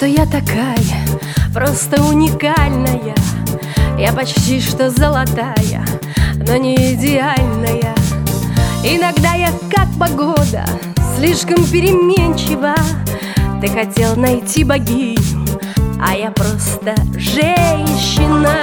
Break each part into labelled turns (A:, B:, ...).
A: что я такая, просто уникальная. Я почти что золотая, но не идеальная. Иногда я как погода, слишком переменчива. Ты хотел найти богиню, а я просто женщина.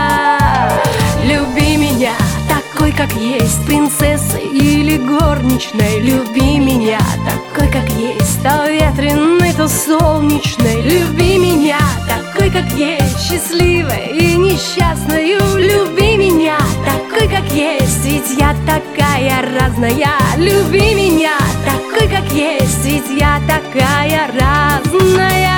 A: Люби меня такой, как есть, принцессой или горничной. Люби меня такой, как есть, то ветреной, то солнечной. Люби меня такой, как есть, счастливой и несчастной. Люби меня такой, как есть, ведь я такая разная. Люби меня такой, как есть, ведь я такая разная.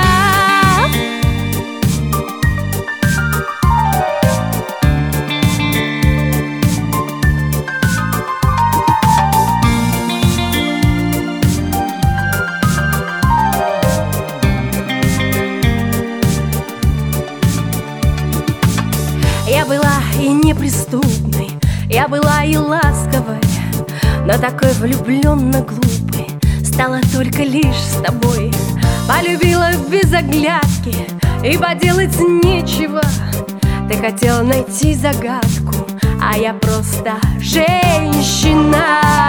A: Я была и неприступной, я была и ласковой, но такой влюбленно глупой стала только лишь с тобой. Полюбила без оглядки, и поделать нечего. Ты хотел найти загадку, а я просто женщина.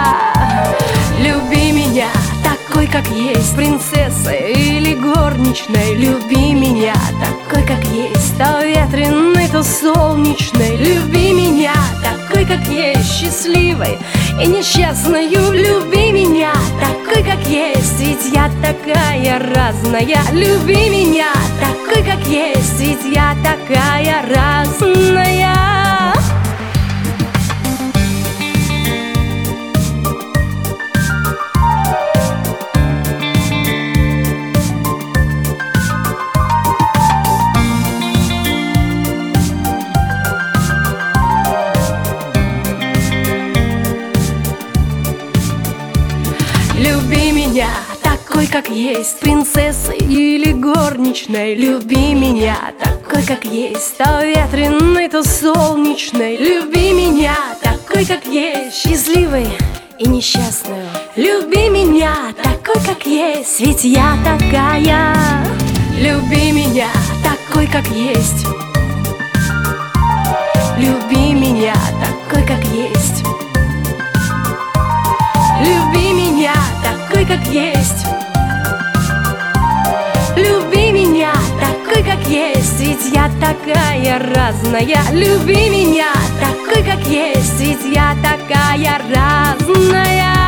A: Люби меня такой, как есть, принцессой или горничной. Люби меня такой, как есть, то ветреной, то солнечной. Люби меня такой, как есть, счастливой и несчастною. Люби меня такой, как есть, ведь я такая разная. Люби меня такой, как есть, ведь я такая разная. Люби меня такой, как есть, принцессой или горничной. Люби меня такой, как есть, то ветреной, то солнечной. Люби меня такой, как есть, счастливой и несчастную. Люби меня такой, как есть, ведь я такая. Люби меня такой, как есть. Люби меня такой, как есть. Люби меня такой, как есть. Люби меня такой, как есть, ведь я такая разная. Люби меня такой, как есть, ведь я такая разная.